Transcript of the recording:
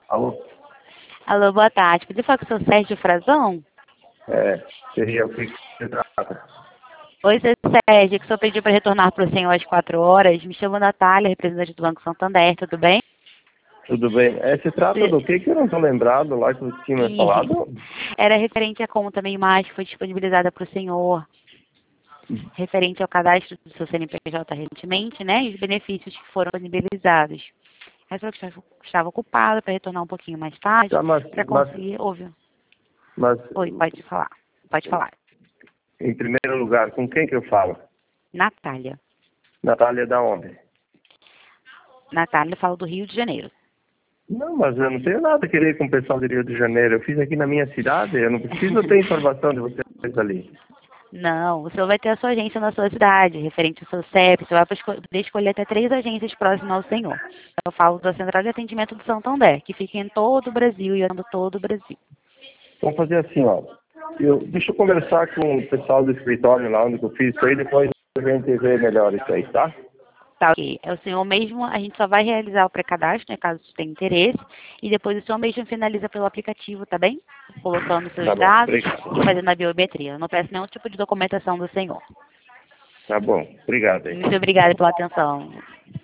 Alô? Alô, boa tarde. Podia falar com o seu Sérgio Frazão? Seria o que se trata? Oi, seu Sérgio, que o senhor pediu para retornar para o senhor às 4 horas. Me chamo Natália, representante do Banco Santander, tudo bem? Tudo bem? Se trata do que eu não estou lembrado lá que você tinha me E falado? era referente à conta meio mais que foi disponibilizada para o senhor, referente ao cadastro do seu CNPJ recentemente, né? E os benefícios que foram disponibilizados. Essa eu estava ocupada para retornar um pouquinho mais tarde, Tá, para conseguir ouvir. mas, Oi, pode falar. Pode falar. em primeiro lugar, com quem que eu falo? Natália. Natália da onde? Natália fala do Rio de Janeiro. Não, mas eu não tenho nada a querer com o pessoal do Rio de Janeiro. Eu fiz aqui na minha cidade, eu não preciso ter informação de vocês ali. Não, o senhor vai ter a sua agência na sua cidade, referente ao seu CEP, você vai poder escolher até 3 agências próximas ao senhor. Eu falo da Central de Atendimento do Santander, que fica em todo o Brasil e anda todo o Brasil. Vamos fazer assim, ó. Deixa eu conversar com o pessoal do escritório lá onde eu fiz isso aí, depois a gente vê melhor isso aí, tá? Tá, ok. É o senhor mesmo, a gente só vai realizar o pré-cadastro, né, caso você tenha interesse, e depois o senhor mesmo finaliza pelo aplicativo, tá bem? Colocando seus Tá bom, dados obrigado. e fazendo a biometria. Eu não peço nenhum tipo de documentação do senhor. Tá bom, obrigado aí. Muito obrigada pela atenção.